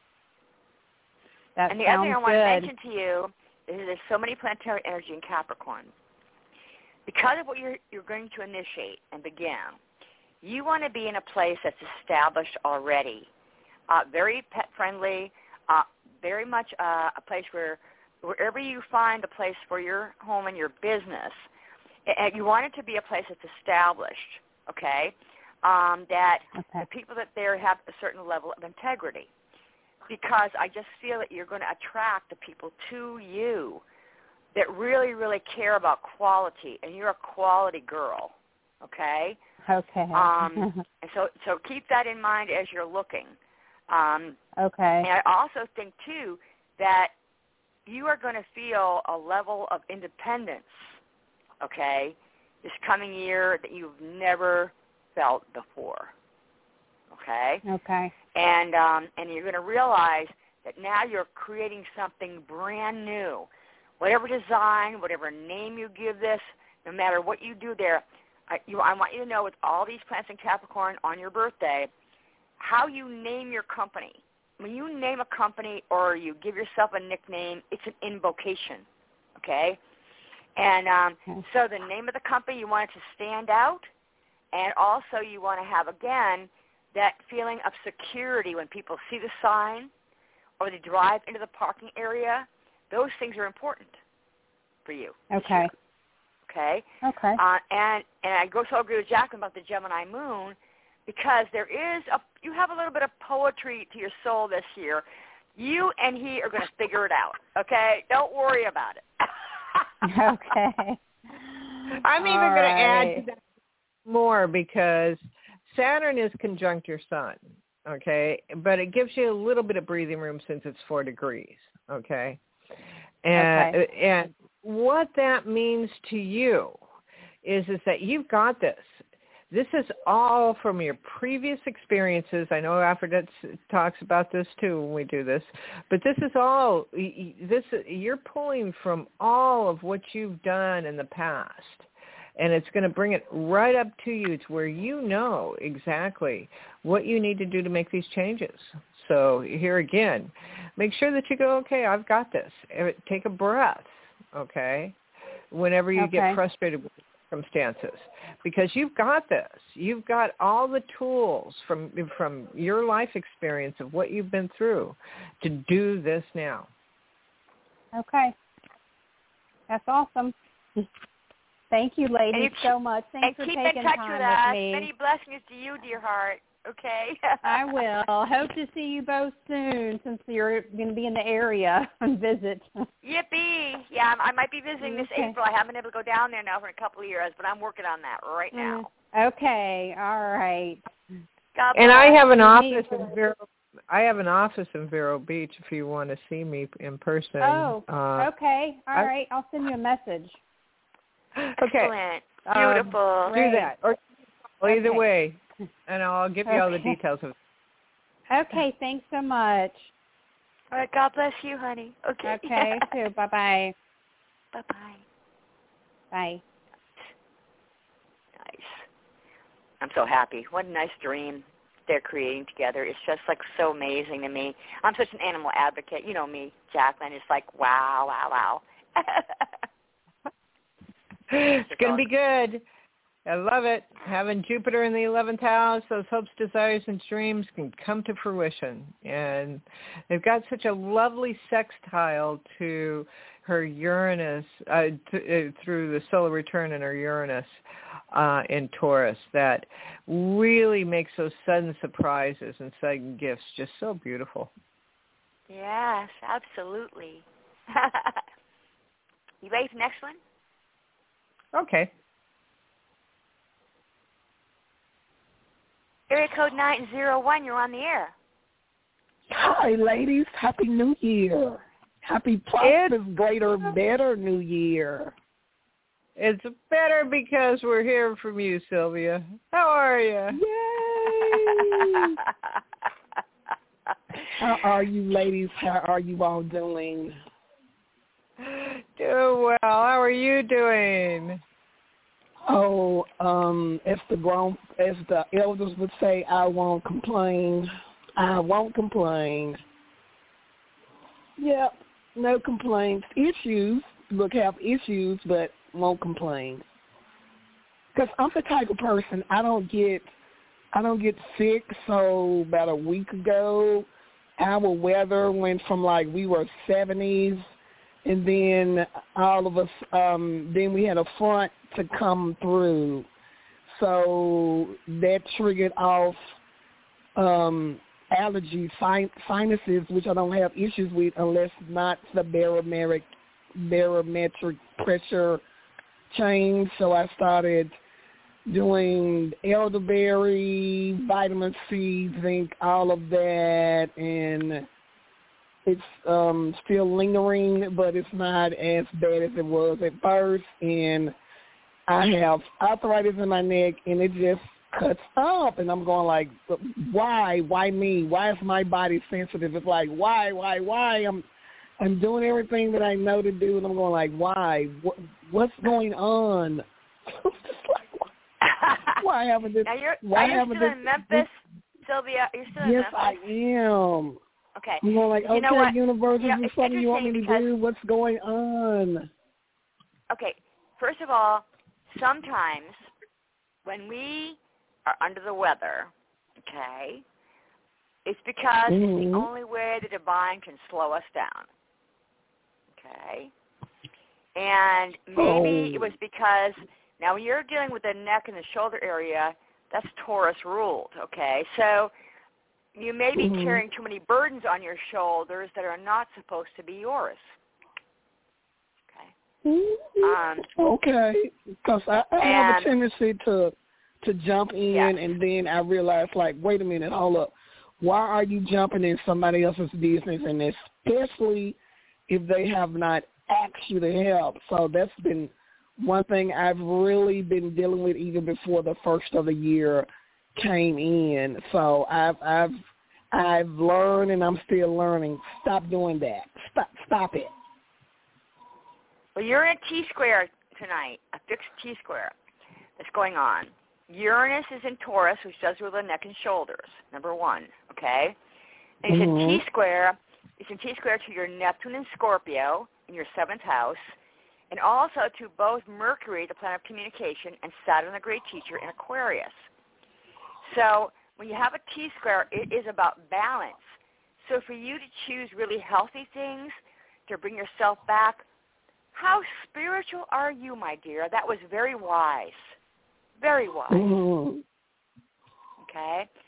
That And the other sounds thing I want good. to mention to you is there's so many planetary energy in Capricorn. Because of what you're, you're going to initiate and begin, you want to be in a place that's established already, uh, very pet-friendly, uh, very much uh, a place where wherever you find a place for your home and your business, and you want it to be a place that's established, okay, um, that Okay. the people that there have a certain level of integrity. Because I just feel that you're going to attract the people to you that really, really care about quality, and you're a quality girl, okay? Okay. Um, and so, so keep that in mind as you're looking. Um, okay. and I also think, too, that you are going to feel a level of independence, okay, this coming year that you've never felt before, okay? Okay. And um, and you're going to realize that now you're creating something brand new. Whatever design, whatever name you give this, no matter what you do there, I, you, I want you to know with all these planets in Capricorn on your birthday, how you name your company. When you name a company or you give yourself a nickname, it's an invocation, okay? And um, okay. so the name of the company, you want it to stand out, and also you want to have, again, that feeling of security when people see the sign or they drive into the parking area. Those things are important for you. Okay. Okay? Okay. Uh, and, and I go so agree with Jacqueline about the Gemini moon because there is a, you have a little bit of poetry to your soul this year. You and he are going to figure it out, okay? Don't worry about it. Okay. I'm All even going to add right. to that more because Saturn is conjunct your sun, okay? But it gives you a little bit of breathing room since it's four degrees, okay? And Okay. and what that means to you is is that you've got this. This is all from your previous experiences. I know Aphrodite talks about this too when we do this, but this is all this you're pulling from all of what you've done in the past. And it's going to bring it right up to you. It's where you know exactly what you need to do to make these changes. So here again, make sure that you go, okay, I've got this. Take a breath, okay, whenever you Okay. get frustrated with circumstances. Because you've got this. You've got all the tools from from your life experience of what you've been through to do this now. Okay. That's awesome. Thank you, ladies, And you so much. Thanks and for keep taking in touch time with us. me. Many blessings to you, dear heart. okay? I will. Hope to see you both soon since you're going to be in the area and visit. Yippee. Yeah, I might be visiting this Okay. April. I haven't been able to go down there now for a couple of years, but I'm working on that right now. Okay. All right. God And I bless. have an Me. office in Vero. I have an office in Vero Beach if you want to see me in person. Oh, uh, okay. All I, right. I'll send you a message. Okay. Excellent. Um, Beautiful. do that. Or well, either Okay. way, and I'll give you all the Okay. details of it. Okay. Thanks so much. All right, God bless you, honey. Okay. Okay. Too. Bye-bye. Bye-bye. Bye. Nice. I'm so happy. What a nice dream they're creating together. It's just like so amazing to me. I'm such an animal advocate. You know me, Jacqueline. It's like, wow, wow, wow. It's going to be good. I love it. Having Jupiter in the eleventh house, those hopes, desires, and dreams can come to fruition. And they've got such a lovely sextile to her Uranus, uh, to, uh, through the solar return in her Uranus uh, in Taurus, that really makes those sudden surprises and sudden gifts just so beautiful. Yes, absolutely. You ready for the next one? Okay. Area code nine zero one, you're on the air. Hi, ladies. Happy New Year. Happy prosperous, greater, better New Year. It's better because we're hearing from you, Sylvia. How are you? Yay! How are you, ladies? How are you all doing? Doing well. How are you doing? Oh, um, as the grown, as the elders would say, I won't complain. I won't complain. Yep, no complaints. Issues, look, have issues, but won't complain. Because I'm the type of person, I don't get, I don't get sick. So about a week ago, our weather went from like we were seventies, and then all of us, um, then we had a front to come through. So that triggered off um, allergies, sin- sinuses, which I don't have issues with unless not the barometric, barometric pressure change. So I started doing elderberry, vitamin C, zinc, all of that, and it's um, still lingering, but it's not as bad as it was at first. And I have arthritis in my neck, and it just cuts up. And I'm going like, why? Why me? Why is my body sensitive? It's like, why, why, why? I'm I'm doing everything that I know to do, and I'm going like, why? What, what's going on? Just like, why haven't this? Now you're, why are you haven't still this, in Memphis, Sylvia? You're still in yes, Memphis? I am. Okay. I'm going like, You okay, know what? universe, You know, is this it's something you want me to interesting do? What's going on? Okay, first of all, sometimes when we are under the weather, okay, it's because mm-hmm. it's the only way the divine can slow us down, okay? And maybe oh. it was because, now when you're dealing with the neck and the shoulder area, that's Taurus ruled, okay? So you may be mm-hmm. carrying too many burdens on your shoulders that are not supposed to be yours. Um, okay, because I, I have a tendency to to jump in, yes. and then I realize, like, wait a minute, hold up. Why are you jumping in somebody else's business, and especially if they have not asked you to help? So that's been one thing I've really been dealing with even before the first of the year came in. So I've I've I've learned, and I'm still learning. Stop doing that. Stop stop it. Well, you're in a T-square tonight, a fixed T-square that's going on. Uranus is in Taurus, which does with the neck and shoulders, number one, okay? And it's mm-hmm. in T-square. It's in T-square to your Neptune and Scorpio in your seventh house, and also to both Mercury, the planet of communication, and Saturn, the great teacher, in Aquarius. So when you have a T-square, it is about balance. So for you to choose really healthy things to bring yourself back, how spiritual are you, my dear? That was very wise. Very wise. Mm-hmm. Okay?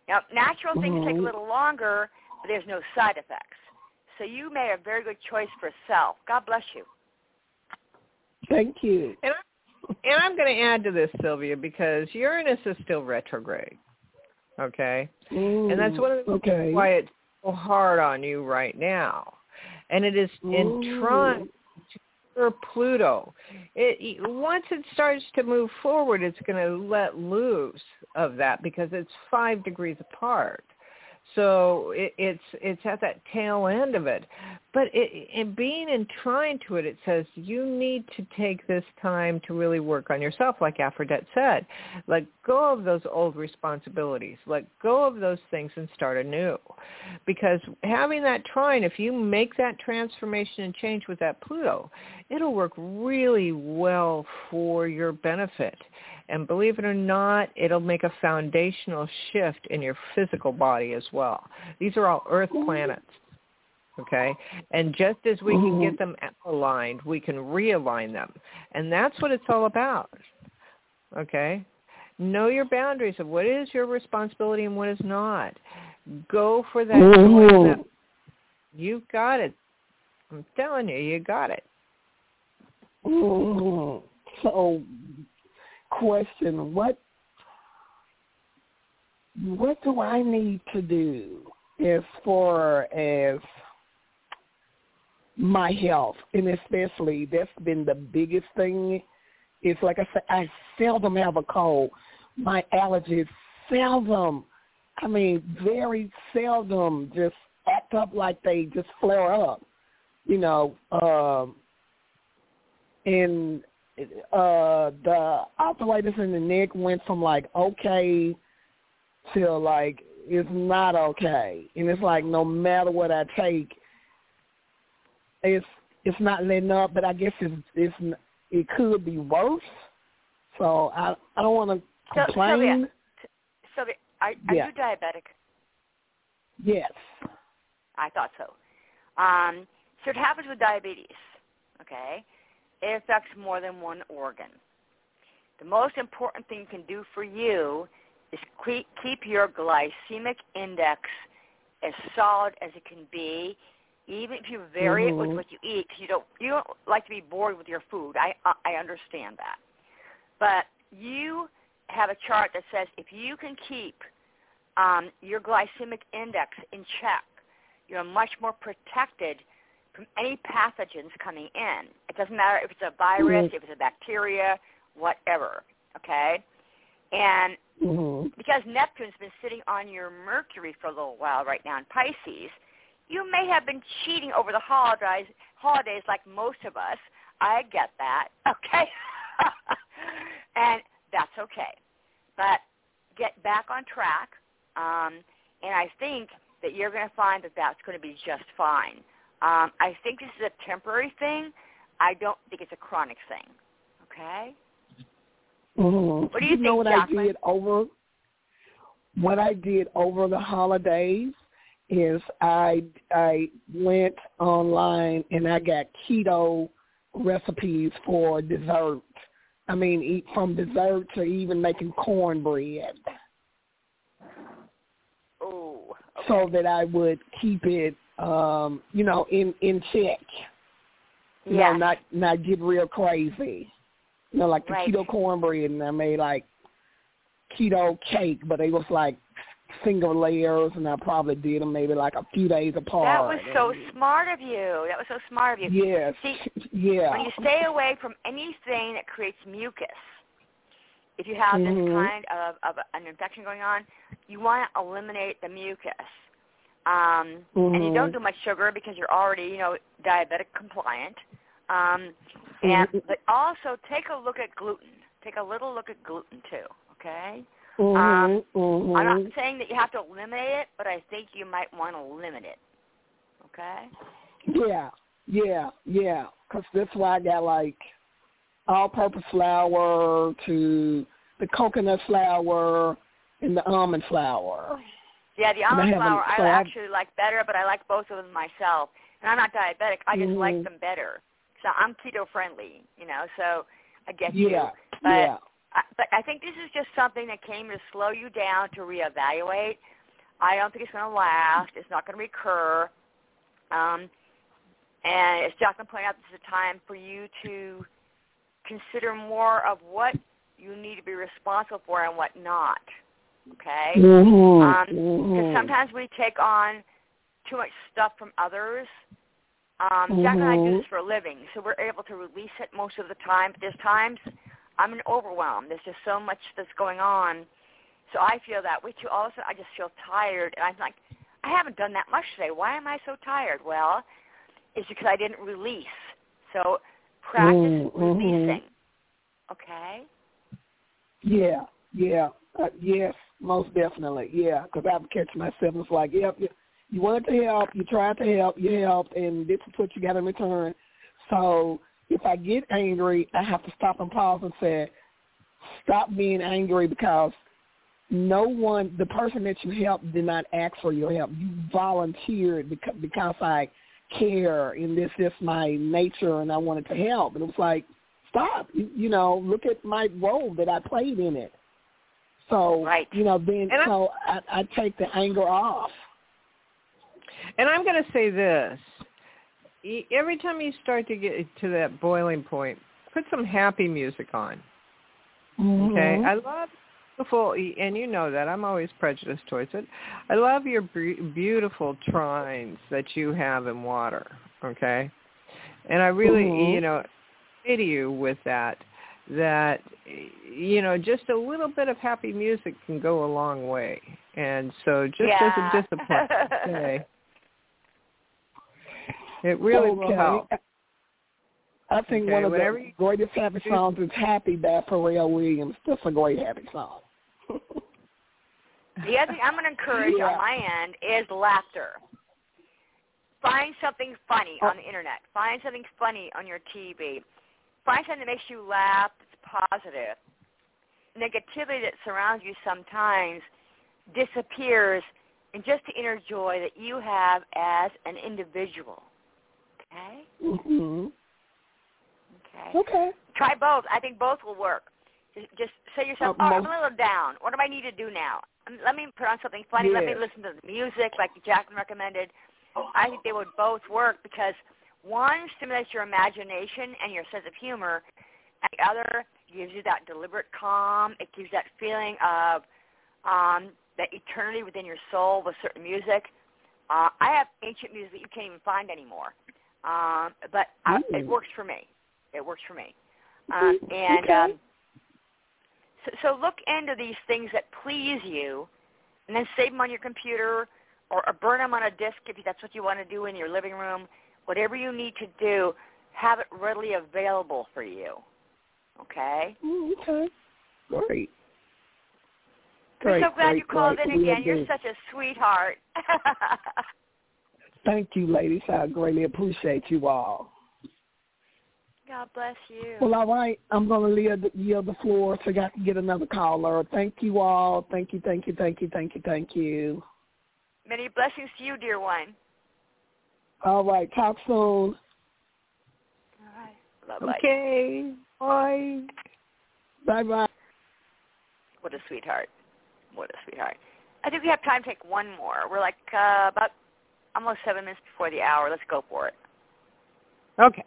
Now, natural things mm-hmm. take a little longer, but there's no side effects. So you made a very good choice for self. God bless you. Thank you. And I'm, and I'm going to add to this, Sylvia, because Uranus is still retrograde, okay? Mm, and that's one of the okay. reasons why it's so hard on you right now. And it is in trine to Pluto. It, once it starts to move forward, it's going to let loose of that because it's five degrees apart. So it, it's it's at that tail end of it. But it, in being in trine to it, it says you need to take this time to really work on yourself, like Aphrodite said. Let go of those old responsibilities. Let go of those things and start anew. Because having that trine, if you make that transformation and change with that Pluto, it'll work really well for your benefit. And believe it or not, it'll make a foundational shift in your physical body as well. These are all Earth planets, okay? And just as we can get them aligned, we can realign them. And that's what it's all about, okay? Know your boundaries of what is your responsibility and what is not. Go for that. Mm-hmm. You've got it. I'm telling you, you got it. Mm-hmm. So... Question, what what do I need to do as far as my health? And especially, that's been the biggest thing. It's like I said, I seldom have a cold. My allergies seldom, I mean, very seldom just act up like they just flare up, you know. Um, and... Uh, the arthritis in the neck went from like okay till like it's not okay, and it's like no matter what I take, it's it's not letting up. But I guess it's it's it could be worse. So I I don't want to complain. Sylvia, Sylvia, are, are yeah. you diabetic? Yes. I thought so. Um, so it happens with diabetes. Okay. It affects more than one organ. The most important thing you can do for you is keep your glycemic index as solid as it can be, even if you vary mm-hmm. it with what you eat. You don't you don't like to be bored with your food. I I understand that, but you have a chart that says if you can keep um, your glycemic index in check, you're much more protected from any pathogens coming in. It doesn't matter if it's a virus, mm-hmm. if it's a bacteria, whatever, okay? And mm-hmm. because Neptune's been sitting on your Mercury for a little while right now in Pisces, you may have been cheating over the holidays, holidays like most of us. I get that, okay? And that's okay. But get back on track, um, and I think that you're going to find that that's going to be just fine. Um, I think this is a temporary thing. I don't think it's a chronic thing. Okay? Mm-hmm. What do you, you think, know what Jacqueline? I did over what I did over the holidays is I I went online and I got keto recipes for dessert. I mean, eat from dessert to even making cornbread. Oh. Okay. So that I would keep it, um, you know, in, in check. You yeah. know, not not get real crazy. You know, like the right. keto cornbread, and I made like keto cake, but it was like single layers, and I probably did them maybe like a few days apart. That was so and, smart of you. That was so smart of you. Yes. See, yeah. when you stay away from anything that creates mucus, if you have mm-hmm. this kind of, of an infection going on, you want to eliminate the mucus. Um, mm-hmm. And you don't do much sugar because you're already, you know, diabetic compliant. Um, mm-hmm. and but also take a look at gluten. Take a little look at gluten too. Okay. Mm-hmm. Um, mm-hmm. I'm not saying that you have to eliminate it, but I think you might want to limit it. Okay. Yeah. Yeah. Yeah. Because that's why I got like all-purpose flour to the coconut flour and the almond flour. Yeah, the almond I flour I so actually like better, but I like both of them myself. And I'm not diabetic. I just mm-hmm. like them better. So I'm keto-friendly, you know, so I get yeah, you. But, yeah. I, but I think this is just something that came to slow you down to reevaluate. I don't think it's going to last. It's not going to recur. Um, and as Jacqueline pointed out, this is a time for you to consider more of what you need to be responsible for and what not. Okay? Mm-hmm. Um, because mm-hmm. sometimes we take on too much stuff from others. Um, mm-hmm. Jack and I do this for a living, so we're able to release it most of the time. But there's times I'm overwhelmed. There's just so much that's going on. So I feel that way too. All of a sudden, I just feel tired, and I'm like, I haven't done that much today. Why am I so tired? Well, it's because I didn't release. So practice mm-hmm. releasing. Okay? Yeah, yeah, uh, yes, most definitely, yeah, because I've catch myself, it's like, yep, you, you wanted to help, you tried to help, you helped, and this is what you got in return. So if I get angry, I have to stop and pause and say, stop being angry, because no one, the person that you helped did not ask for your help. You volunteered because, because I care, and this is my nature, and I wanted to help. And it was like, stop, you, you know, look at my role that I played in it. So, right. you know, then and so I, I take the anger off. And I'm going to say this. Every time you start to get to that boiling point, put some happy music on. Mm-hmm. Okay? I love beautiful, and you know that. I'm always prejudiced towards it. I love your beautiful trines that you have in water, okay? And I really, mm-hmm. you know, say to you with that, that, you know, just a little bit of happy music can go a long way. And so just yeah. as a discipline, okay, it really okay. will help. I think okay, one of whatever the you, greatest happy songs is Happy by Pharrell Williams. That's a great happy song. The other thing I'm going to encourage yeah. on my end is laughter. Find something funny on the internet. Find something funny on your T V. Find something that makes you laugh that's positive. Negativity that surrounds you sometimes disappears in just the inner joy that you have as an individual. Okay? Mm-hmm. Okay. Okay. Try both. I think both will work. Just, just say to yourself, Uh, oh, most- I'm a little down. What do I need to do now? Let me put on something funny. Yes. Let me listen to the music like Jacqueline recommended. I think they would both work because one stimulates your imagination and your sense of humor, and the other gives you that deliberate calm. It gives that feeling of um, that eternity within your soul with certain music. Uh, I have ancient music that you can't even find anymore, um, but I, it works for me. It works for me. Um, and okay. um, so, so look into these things that please you, and then save them on your computer or, or burn them on a disk if that's what you want to do in your living room. Whatever you need to do, have it readily available for you. Okay? Okay. Great. We're Great, so glad great, you called great. in again. We You're agree. such a sweetheart. Thank you, ladies. I greatly appreciate you all. God bless you. Well, all right. I'm going to yield, yield the floor so I can get another caller. Thank you all. Thank you, thank you, thank you, thank you, thank you. Many blessings to you, dear one. All right. Talk soon. All right. Bye-bye. Okay. Bye. Bye-bye. What a sweetheart. What a sweetheart. I think we have time to take one more. We're like uh, about almost seven minutes before the hour. Let's go for it. Okay.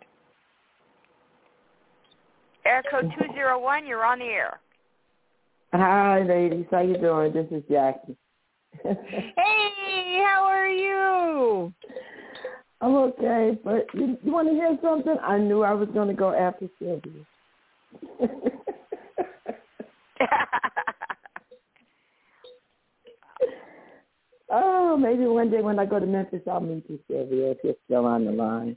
Air code two zero one, you're on the air. Hi, ladies. How you doing? This is Jackie. Hey, how are you? I'm okay, but you, you want to hear something? I knew I was going to go after Sylvia. Oh, maybe one day when I go to Memphis, I'll meet you, Sylvia, if you're still on the line.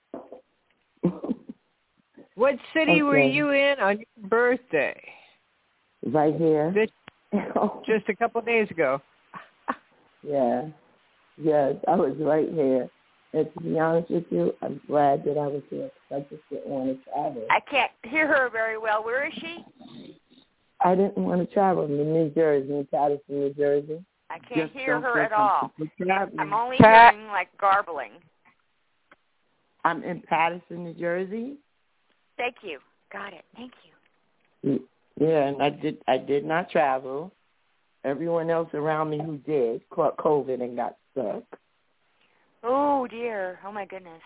What city Okay. were you in on your birthday? Right here. Just, just a couple of days ago. Yeah. Yes, I was right here. And to be honest with you, I'm glad that I was here because I just didn't want to travel. I can't hear her very well. Where is she? I didn't want to travel to New Jersey, in Patterson, New Jersey. I can't Just hear don't her feel at all. comfortable traveling. I'm only Pat- hearing like garbling. I'm in Patterson, New Jersey. Thank you. Got it. Thank you. Yeah, and I did. I did not travel. Everyone else around me who did caught COVID and got stuck. Oh, dear. Oh, my goodness.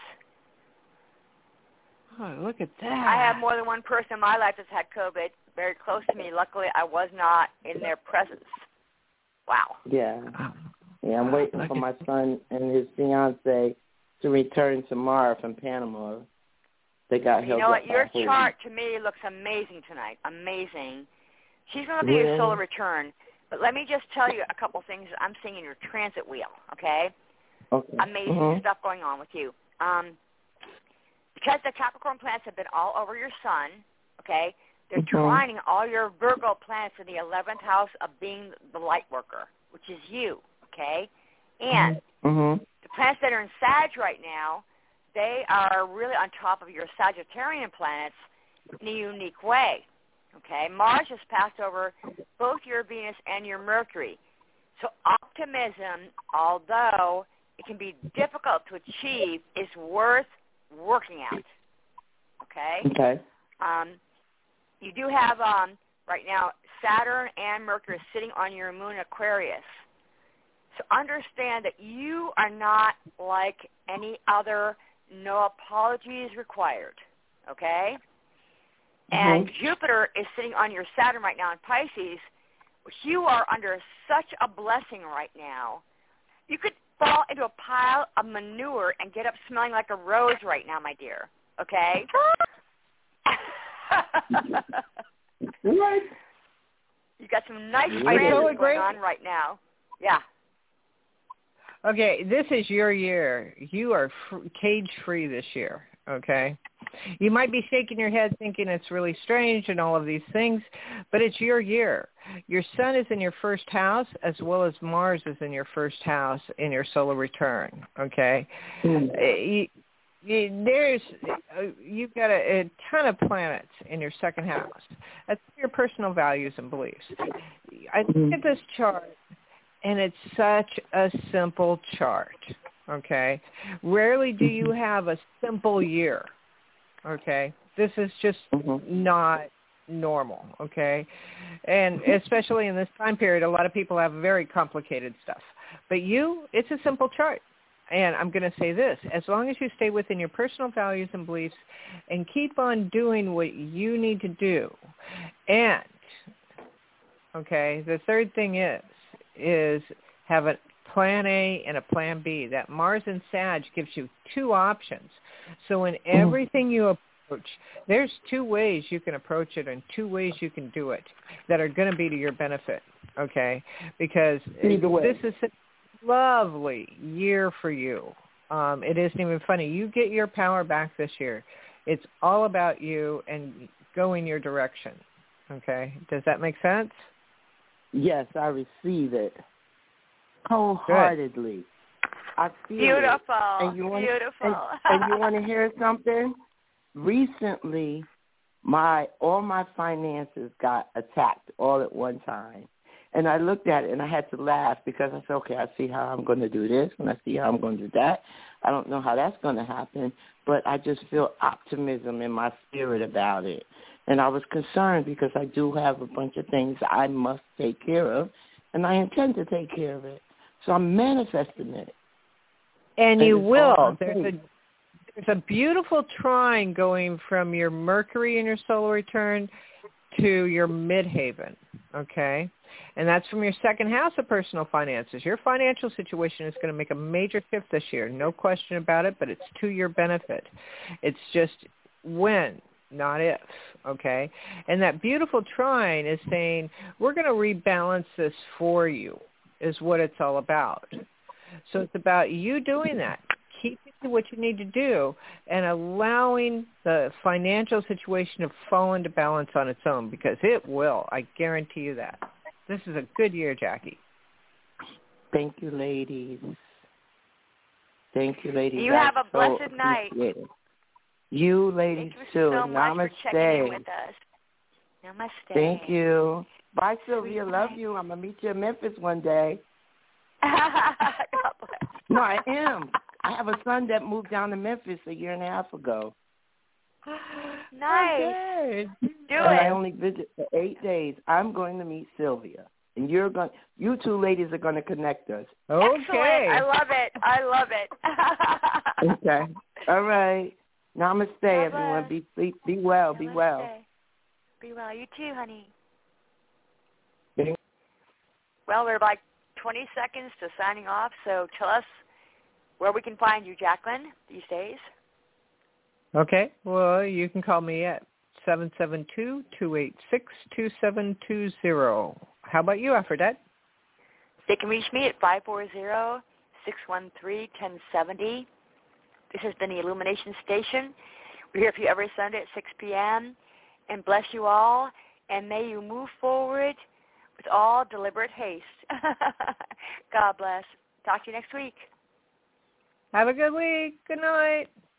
Oh, look at that. I have more than one person in my life that's had COVID very close to me. Luckily, I was not in their presence. Wow. Yeah. Yeah, I'm waiting for my son and his fiance to return tomorrow from Panama. They got You know what? Your chart to me looks amazing tonight. Amazing. She's going to be Really? your solar return. But let me just tell you a couple things I'm seeing in your transit wheel, okay? Okay. Amazing mm-hmm. stuff going on with you. Um, because the Capricorn planets have been all over your sun, okay, they're mm-hmm. trining all your Virgo planets in the eleventh house of being the light worker, which is you, okay? And mm-hmm. the planets that are in Sag right now, they are really on top of your Sagittarian planets in a unique way, okay? Mars has passed over both your Venus and your Mercury. So optimism, although it can be difficult to achieve, is worth working at, okay? Okay. Um, you do have, um, right now, Saturn and Mercury sitting on your moon Aquarius. So understand that you are not like any other, no apologies required, okay? Mm-hmm. And Jupiter is sitting on your Saturn right now in Pisces, which you are under such a blessing right now. You could fall into a pile of manure and get up smelling like a rose right now, my dear, okay? What? You got some nice I transits totally going agree. on right now. Yeah. Okay, this is your year. You are f- cage-free this year, okay? You might be shaking your head thinking it's really strange and all of these things, but it's your year. Your sun is in your first house as well as Mars is in your first house in your solar return, okay? Mm-hmm. You, you, there's, uh, you've got a, a ton of planets in your second house. That's your personal values and beliefs. I look at this chart, and it's such a simple chart, okay? Rarely do you have a simple year, okay? This is just mm-hmm. not normal, okay? And especially in this time period, a lot of people have very complicated stuff. But you, it's a simple chart. And I'm going to say this, as long as you stay within your personal values and beliefs and keep on doing what you need to do. And, okay, the third thing is, is have a plan A and a plan B. That Mars and Sag gives you two options. So in everything you approach, there's two ways you can approach it and two ways you can do it that are going to be to your benefit, okay? Because this is a lovely year for you. Um, it isn't even funny. You get your power back this year. It's all about you and going your direction, okay? Does that make sense? Yes, I receive it wholeheartedly. Good. I feel beautiful. It. And you want, beautiful. And, and you want to hear something? Recently, my all my finances got attacked all at one time. And I looked at it and I had to laugh because I said, okay, I see how I'm going to do this and I see how I'm going to do that. I don't know how that's going to happen, but I just feel optimism in my spirit about it. And I was concerned because I do have a bunch of things I must take care of, and I intend to take care of it. So I'm manifesting it. And, and you will. There's a, there's a beautiful trine going from your Mercury in your solar return to your midhaven, okay? And that's from your second house of personal finances. Your financial situation is going to make a major shift this year, no question about it, but it's to your benefit. It's just when, not if, okay? And that beautiful trine is saying, we're going to rebalance this for you, is what it's all about. So it's about you doing that, keeping what you need to do, and allowing the financial situation to fall into balance on its own, because it will. I guarantee you that. This is a good year, Jackie. Thank you, ladies. Thank you, ladies. You have a blessed so night. It. You, ladies, Thank you too. so Namaste. much for checking in with us. Namaste. Thank you. Bye, Sylvia. Sweet Love night. You. I'm going to meet you in Memphis one day. God bless. No, I am. I have a son that moved down to Memphis a year and a half ago. Nice. Okay. Do and it. I only visit for eight days. I'm going to meet Sylvia. and you're going. You two ladies are going to connect us. Okay. Excellent. I love it. I love it. Okay. All right. Namaste, God everyone. bless. Be be, be well. Be Namaste. well. Be well. You too, honey. Be- Well, we're like twenty seconds to signing off, so tell us where we can find you, Jacqueline, these days. Okay. Well, you can call me at seven seven two, two eight six, two seven two zero. How about you, Aphrodite? They can reach me at five four zero, six one three, one zero seven zero. This has been the Illumination Station. We're here for you every Sunday at six p.m. And bless you all, and may you move forward with all deliberate haste. God bless. Talk to you next week. Have a good week. Good night.